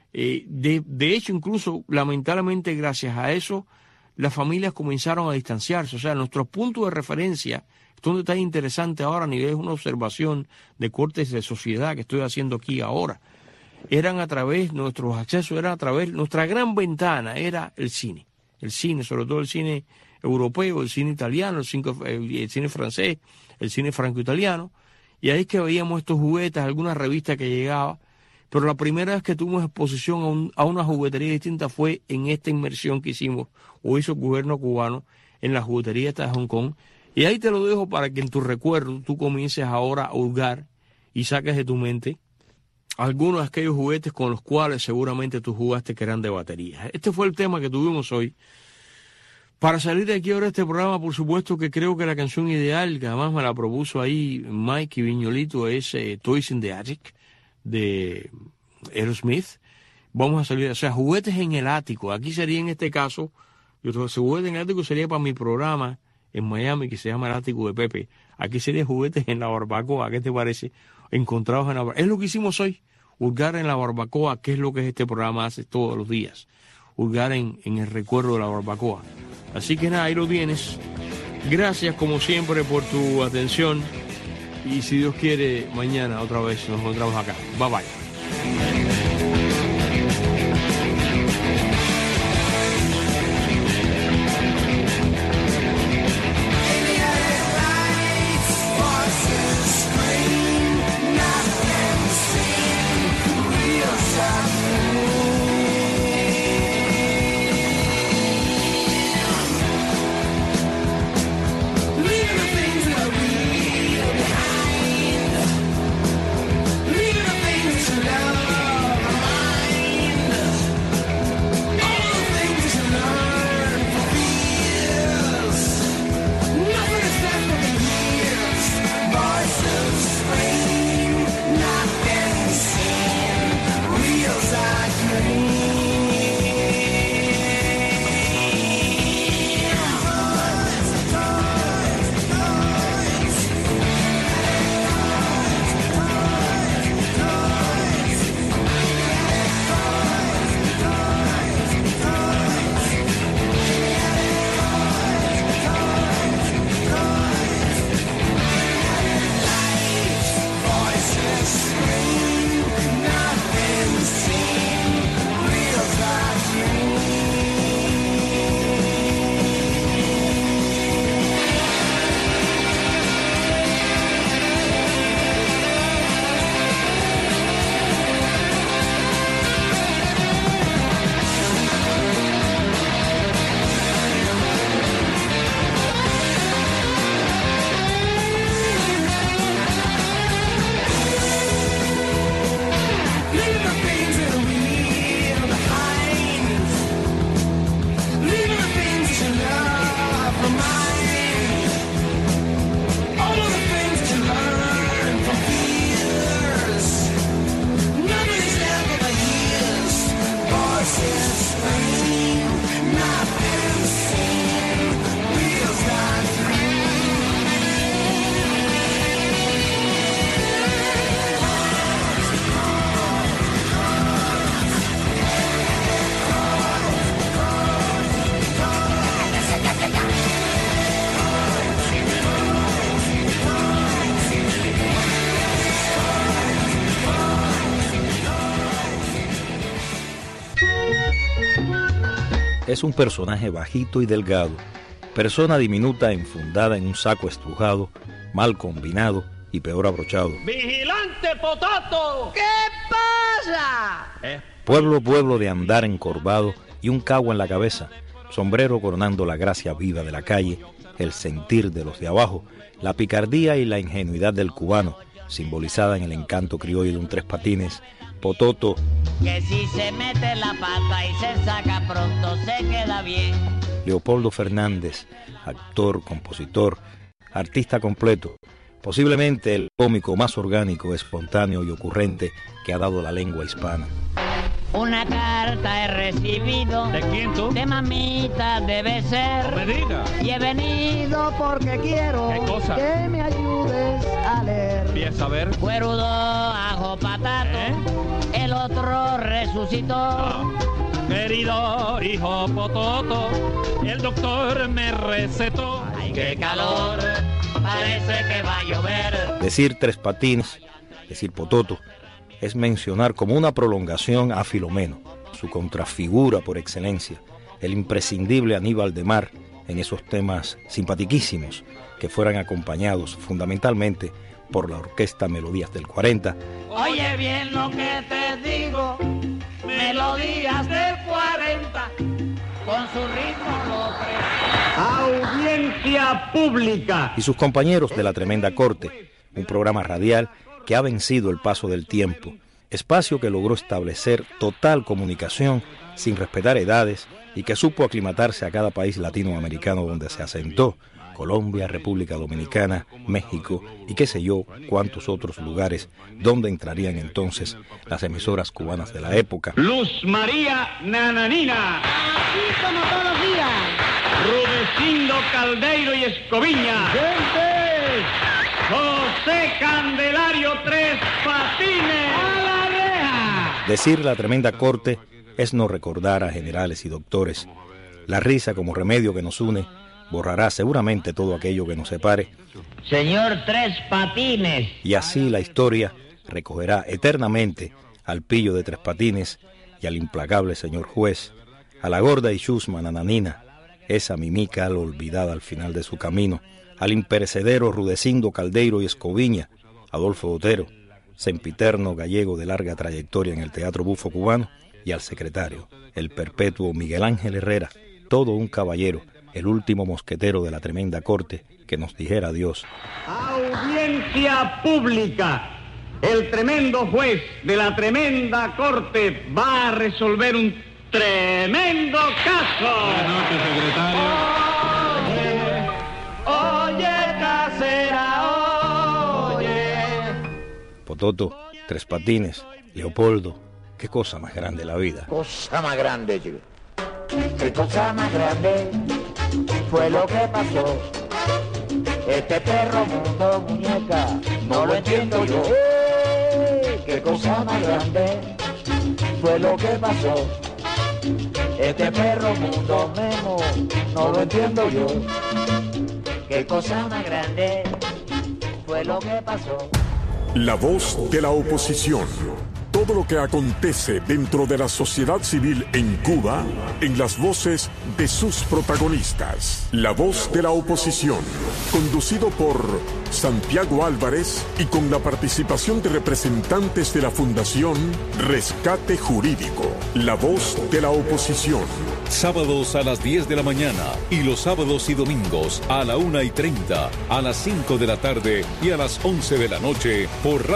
De hecho, incluso, lamentablemente, gracias a eso, las familias comenzaron a distanciarse. O sea, nuestros puntos de referencia, esto es un detalle interesante ahora a nivel de una observación de cortes de sociedad que estoy haciendo aquí ahora, eran a través, nuestros accesos eran a través, nuestra gran ventana era el cine, sobre todo el cine europeo, el cine italiano, el cine francés, el cine franco-italiano, y ahí es que veíamos estos juguetes, alguna revista que llegaba. Pero la primera vez que tuvimos exposición a una juguetería distinta fue en esta inmersión que hicimos, o hizo el gobierno cubano, en la juguetería esta de Hong Kong. Y ahí te lo dejo para que en tu recuerdo tú comiences ahora a hurgar y saques de tu mente algunos de aquellos juguetes con los cuales seguramente tú jugaste que eran de batería. Este fue el tema que tuvimos hoy. Para salir de aquí ahora este programa, por supuesto que creo que la canción ideal, que además me la propuso ahí Mike y Viñolito, es Toys in the Attic, de Aerosmith. Vamos a salir, o sea, juguetes en el ático. Aquí sería en este caso, juguetes en el ático sería para mi programa en Miami, que se llama El Ático de Pepe. Aquí sería juguetes en la barbacoa. ¿Qué te parece? Encontrados en la barbacoa. Es lo que hicimos hoy, hurgar en la barbacoa, que es lo que este programa hace todos los días. Hurgar en el recuerdo de la barbacoa. Así que nada, ahí lo tienes. Gracias como siempre por tu atención. Y si Dios quiere, mañana otra vez nos encontramos acá. Bye bye. Leaving the things es un personaje bajito y delgado, persona diminuta enfundada en un saco estrujado, mal combinado y peor abrochado. ¡Vigilante Potato! ¿Qué pasa? Pueblo de andar encorvado y un cabo en la cabeza, sombrero coronando la gracia viva de la calle, el sentir de los de abajo, la picardía y la ingenuidad del cubano, simbolizada en el encanto criollo de un tres patines, Pototo. Que si se mete la pata y se saca pronto se queda bien. Leopoldo Fernández, actor, compositor, artista completo, posiblemente el cómico más orgánico, espontáneo y ocurrente que ha dado la lengua hispana. Una carta he recibido. ¿De quién tú? De mamita debe ser. No me diga. Y he venido porque quiero ¿Qué cosa? que me ayudes a leer. Empieza a ver. Cuerudo, ajo, patato, el otro resucitó. Querido hijo Pototo, el doctor me recetó. ¡Ay, qué calor! Parece que va a llover. Decir tres patines, decir Pototo, es mencionar como una prolongación a Filomeno, su contrafigura por excelencia, el imprescindible Aníbal de Mar en esos temas simpatiquísimos que fueran acompañados fundamentalmente por la orquesta Melodías del 40. Oye bien lo que te digo, Melodías del 40, con su ritmo lo Audiencia pública. Y sus compañeros de La Tremenda Corte, un programa radial que ha vencido el paso del tiempo, espacio que logró establecer total comunicación sin respetar edades y que supo aclimatarse a cada país latinoamericano donde se asentó, Colombia, República Dominicana, México y qué sé yo cuántos otros lugares donde entrarían entonces las emisoras cubanas de la época. Luz María Nananina. Así como todos los días. Rudecindo Caldeiro y Escoviña. ¡Gente! José Candelario Tres Patines. ¡A la reja! Decir La Tremenda Corte es no recordar a generales y doctores. La risa como remedio que nos une borrará seguramente todo aquello que nos separe. Señor Tres Patines. Y así la historia recogerá eternamente al pillo de Tres Patines y al implacable señor juez, a la gorda y chusma Nananina, esa mimica olvidada al final de su camino, al imperecedero Rudecindo Caldeiro y Escoviña, Adolfo Otero, sempiterno gallego de larga trayectoria en el teatro bufo cubano, y al secretario, el perpetuo Miguel Ángel Herrera, todo un caballero, el último mosquetero de La Tremenda Corte, que nos dijera adiós. Audiencia pública. El tremendo juez de La Tremenda Corte va a resolver un tremendo caso. Buenas noches, secretario. Oye, casera, oye. Pototo, Tres Patines, Leopoldo, qué cosa más grande la vida. Cosa más grande, chico. Qué cosa más grande fue lo que pasó. Este perro mundo, muñeca, no lo entiendo yo. Qué cosa más grande fue lo que pasó. Este perro mundo, Memo, no lo entiendo yo. Qué cosa más grande fue lo que pasó. La voz de la oposición. Todo lo que acontece dentro de la sociedad civil en Cuba, en las voces de sus protagonistas. La voz de la oposición, conducido por Santiago Álvarez y con la participación de representantes de la Fundación Rescate Jurídico. La voz de la oposición. Sábados a las 10 de la mañana y los sábados y domingos a la 1:30, a las 5 de la tarde y a las 11 de la noche por